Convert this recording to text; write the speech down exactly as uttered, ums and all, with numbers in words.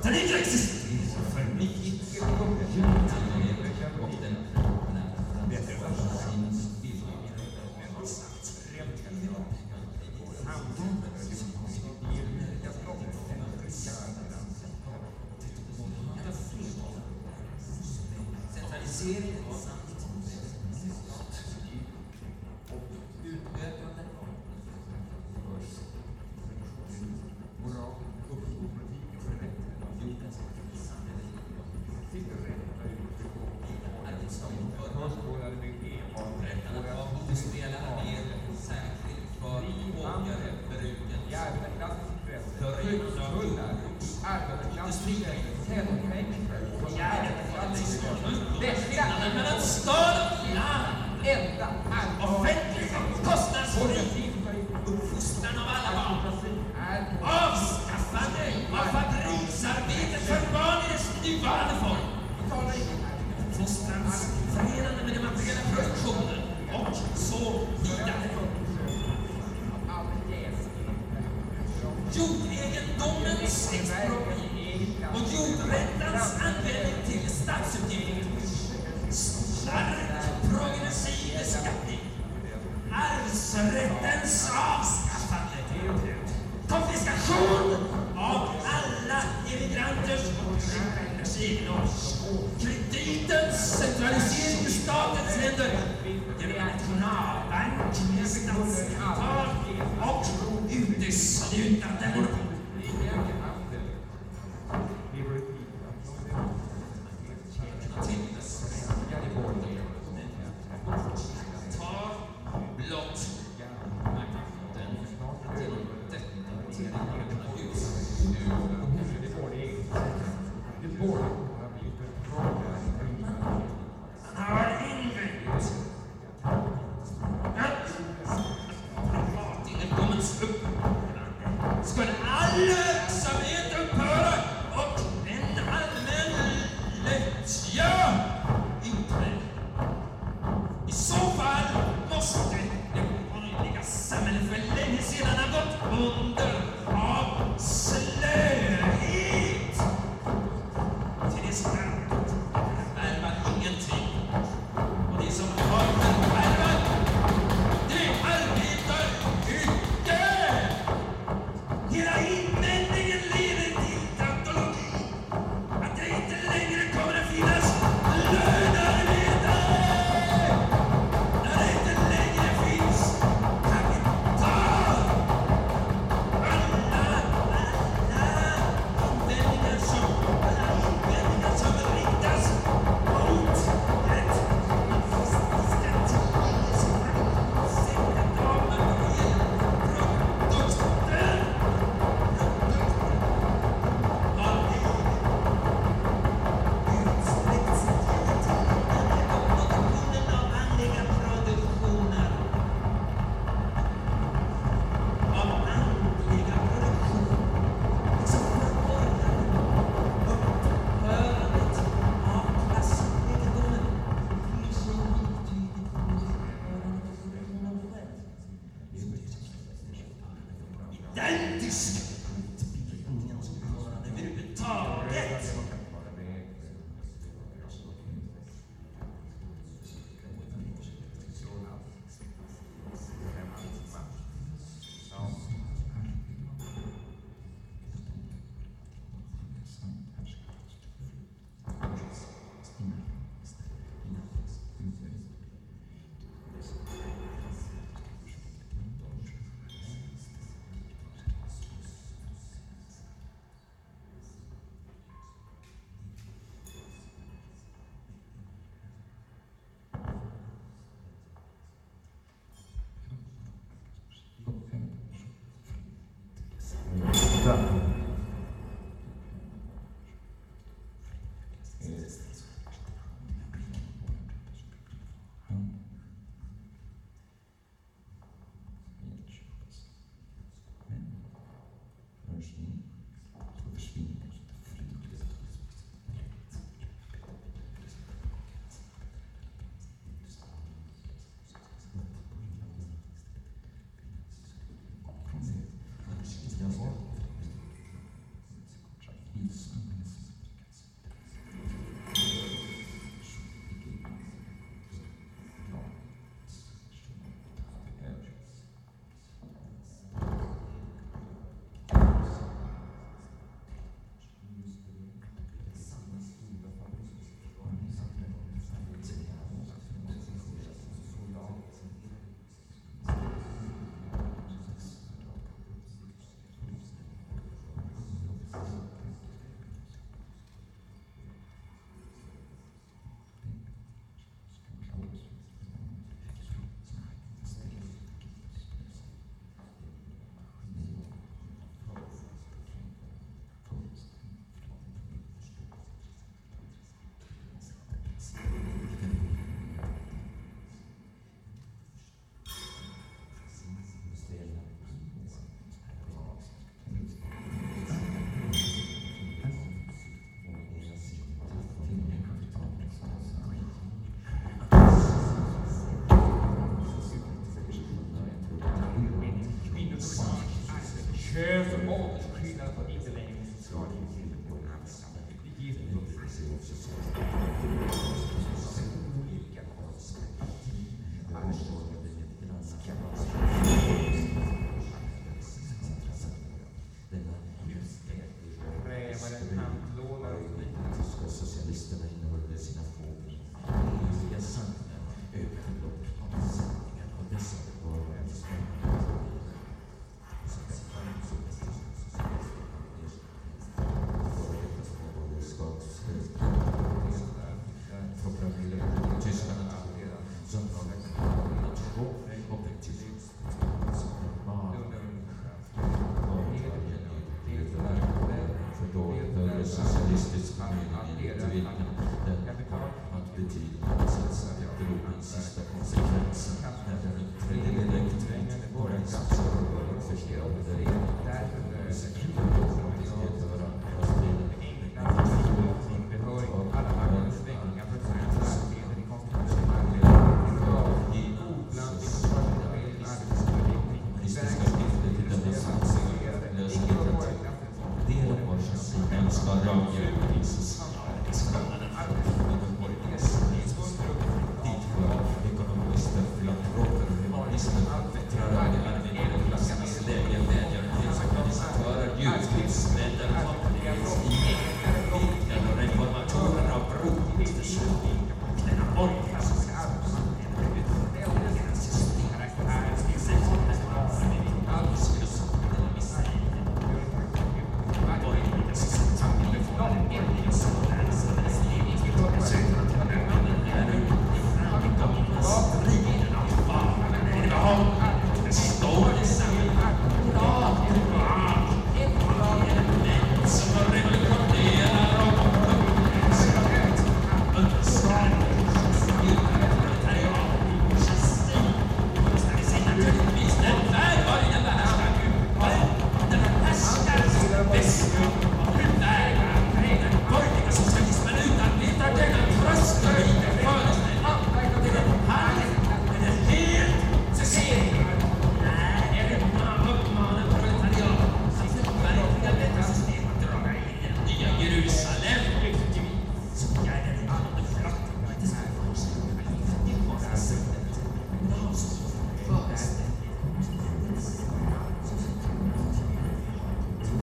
Den inte existerar för mig. Och den centralisering av utökande moral och jordens upprättandet av bostäder med särskilt för vågare bruken för rymdar industrier skillnaden mellan stad och land offentlig kostnadsfri uppfostran av alla barn avskaffande av fabriksarbetet för barn i dess nuvarande form uppfostrans förenande med den materiella produktionen och så vidare. Jordegendomens expropriering och jordrättans användning till statsutgifter, stark progressiv beskattning, arvsrättens avskaffande, konfiskation av alla emigranters och sjukas egendom, kreditens centralisering i statens händer genom en nationalbank med statskapital och uteslutande monopol. Ta blott han har invänt att egendomens upphörande skulle all verksamhet upphöra och en allmän lättja inträda. I så fall måste det borgerliga samhället för länge sedan ha gått under av slöhet. Till det starkt värvar ingenting. Och det som har förvärvat, det arbetar icke. Hela invändningen leder till tautologi. Att det inte längre kommer att finnas lönearbetare. När det inte längre finns kapital. Alla, alla invändningar som, alla invändningar som riktas mot ett fascistiska tidningens sättet av materiell produkter. Har vi utsträckt sig hela tiden och produktionen av andliga produktioner. Av andliga produktioner. Liksom förhållandet, upphörandet av klassegendomen blir så liktydigt med upphörandet av produktionen själv. Identisk utbildningens upphörande överhuvudtaget. avskydd att inte längre finns kvar i sin på Jesus. Olika socialisterna innehåller sina frågor. Eviga sanningar, överlopp, avsättningar av dessa varor. Tyskland som har nation objektivt för socialistisk mening inte vilken den att betyda att satsa efter den sista konsekvensen.